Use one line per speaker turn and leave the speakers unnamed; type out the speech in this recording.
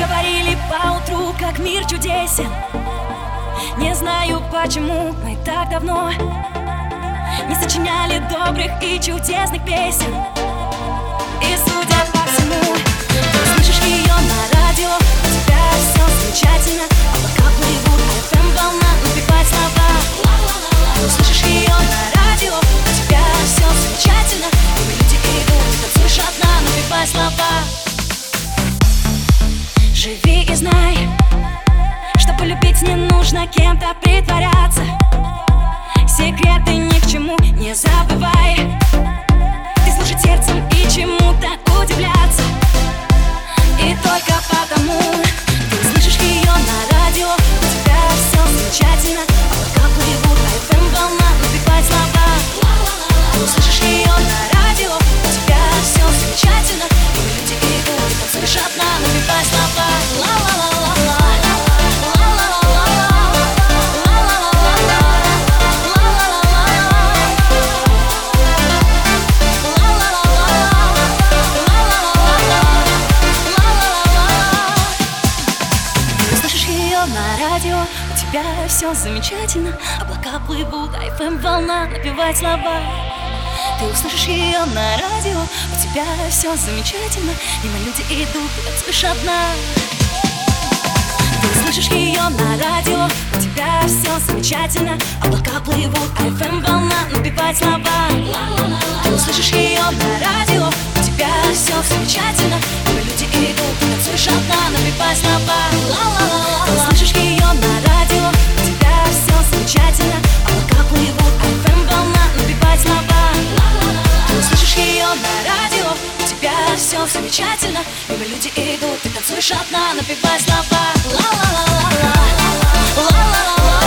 Говорили поутру, как мир чудесен. Не знаю, почему мы так давно не сочиняли добрых и чудесных песен. И судя по всему, ты слышишь ее на радио, у тебя все замечательно. Облака плывут, FM волна напевает слова. Ты слышишь ее на радио, у тебя все замечательно. Мимо люди идут, ты танцуешь одна, напевай слова. Живи и знай, чтобы любить не нужно кем-то притворяться. Секреты ни к чему не забывай. Ты слушай сердцем и чему-то удивляться. И только потому ты слышишь ее на радио, у тебя все замечательно. Облака плывут, FM волна напевает слова. Ты услышишь ее на радио, у тебя все замечательно. Мимо люди идут, ты танцуешь одна, напевай слова. На радио, у тебя все замечательно. Облака плывут, FM волна напевает слова. Ты услышишь ее на радио, у тебя все замечательно. Мимо люди идут, ты танцуешь одна. Ты услышишь ее на радио, у тебя все замечательно. Облака плывут, FM волна напевает слова. Ты услышишь ее на радио, у тебя все замечательно. Мимо люди идут, ты танцуешь одна, напевай слова. Ты услышишь ее на радио, у тебя все замечательно. Облака плывут, FM волна напевает слова. Ты услышишь ее на радио, у тебя все замечательно. Мимо люди идут, ты танцуешь одна, напевай слова. Ла-ла-ла-ла-ла, ла-ла-ла-ла.